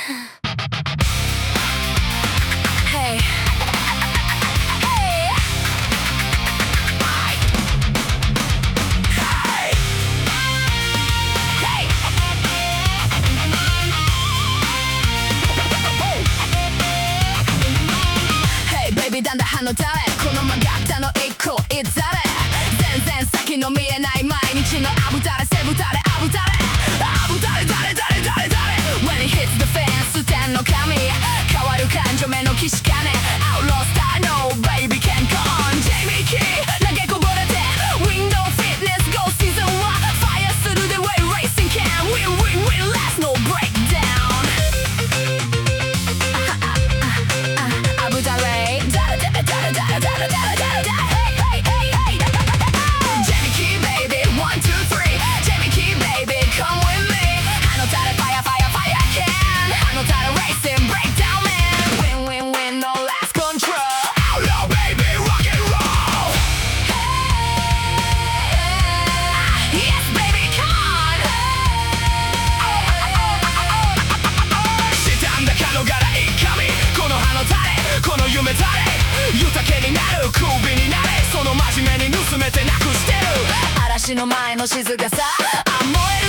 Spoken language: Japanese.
Heyだんだん歯の垂れこの曲がったの一個いつあれ全然先の見えない毎日のあぶたれ背ぶたれあぶたれあぶたれ誰誰誰誰 When it hits the fence 天の神変わる感情目の騎士金 Outlaw style no baby can't go on Jamie Key 投げこぼれて Window fitness go season 1 Fire するthe way racing can Win win win last no breakdown あぶたれ豊けになる首になれその真面目に盗めてなくしてる嵐の前の静かさ燃える